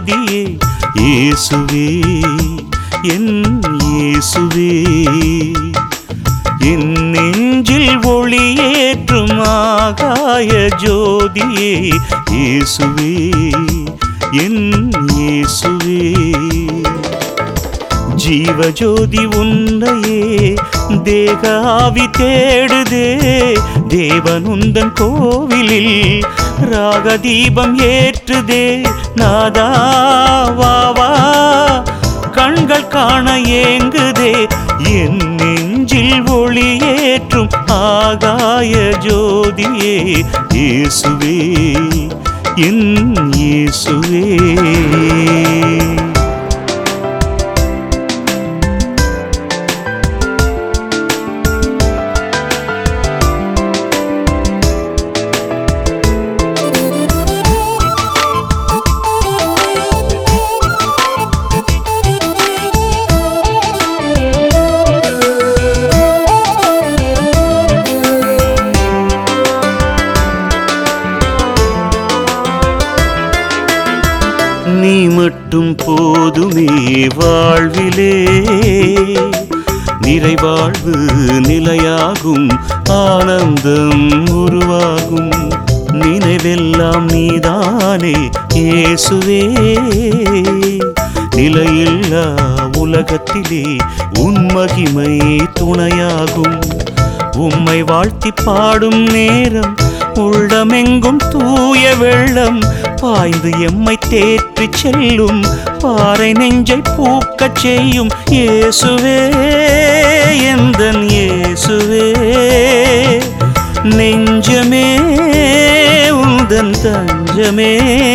ஜோதியே இயேசுவே என் இயேசுவே என் நெஞ்சில் ஒளியேற்றும் ஆகாய ஜோதியே இயேசுவே என் இயேசுவே ஜீவஜோதி உன்னையே தேகாவி தேடுதே தேவனுந்தன் கோவிலில் ராகதீபம் ஏற்றுதே நாதா வா கண்கள் காண ஏங்குதே என் நெஞ்சில் ஒளியேற்றும் ஆகாய ஜோதியே இயேசுவே என் இயேசுவே நீ மட்டும் போதுமே வாழ்விலே நிறைவாழ்வு நிலையாகும் ஆனந்தம் உருவாகும் நினைவெல்லாம் நீதானே இயேசுவே நிலையில்லா உலகத்திலே உன் மகிமை துணையாகும் உம்மை வாழ்த்தி பாடும் நேரம் உள்ளமெங்கும் தூய வெள்ளம் பாய்ந்து எம்மை தேற்றி செல்லும் பாறை நெஞ்சை பூக்கச் செய்யும் இயேசுவே எந்தன் இயேசுவே நெஞ்சமே உந்தன் தஞ்சமே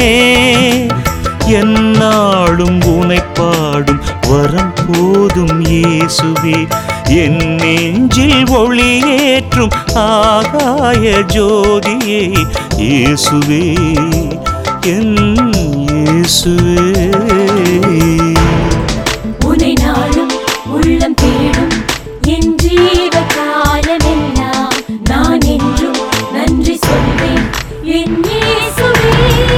எந்நாளும் உனை பாடும் வரம் போதும் இயேசுவே என் நெஞ்சில் ஒளியேற்றும் ஆகாய ஜோதியே இயேசுவே என் இயேசுவே உனை நாளும் உள்ளம் தேடும் என் ஜீவ காலமெல்லாம் நான் என்றும் நன்றி சொல்வேன் என் இயேசுவே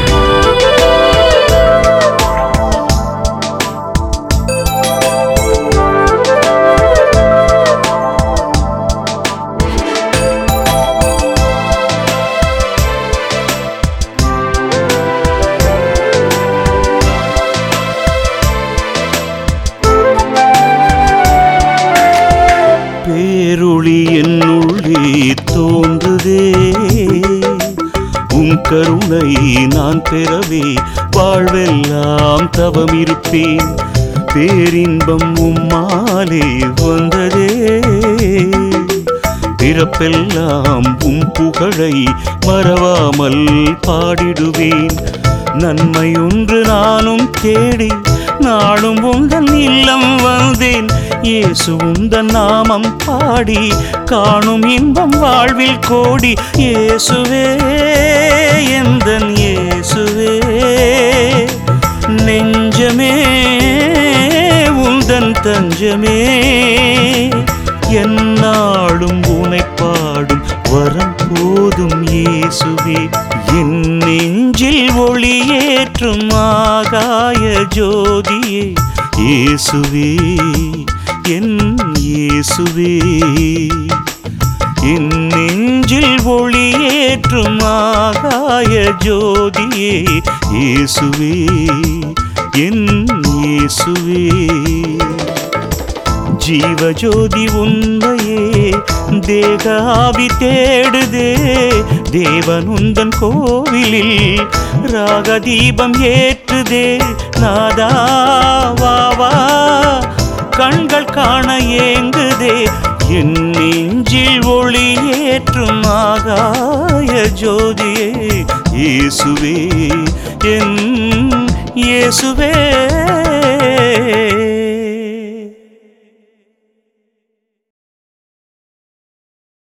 பேரொளி என்னுள்ளே தோன்றுதே உம் கருணை நான் பெறவே வாழ்வெல்லாம் தவம் இருப்பேன் பேரின்பம் உம்மாலே வந்ததே பிறப்பெல்லாம் உம் புகழை மறவாமல் பாடிடுவேன் நன்மை ஒன்று நானும் தேடி நாளும் உந்தன் இல்லம் வந்தேன் இயேசு உந்தன் நாமம் பாடி காணும் இன்பம் வாழ்வில் கோடி இயேசுவே எந்தன் இயேசுவே நெஞ்சமே உந்தன் தஞ்சமே எந்நாளும் உனை பாடும் வரம் போதும் இயேசுவே என் நெஞ்சில் ஒளியேற்றும் ஆகாய ஜோதியே இயேசுவே என் இயேசுவே என் நெஞ்சில் ஒளியேற்றும் ஆகாய ஜோதியே இயேசுவே என் இயேசுவே ஜீவஜோதி உன்னையே தேகாவி தேடுதே தேவனுந்தன் கோவிலில் ராகதீபம் ஏற்றுதே நாதா வா கண்கள் காண ஏங்குதே என் நெஞ்சில் ஒளியேற்றும் ஆகாய ஜோதியே இயேசுவே என் இயேசுவே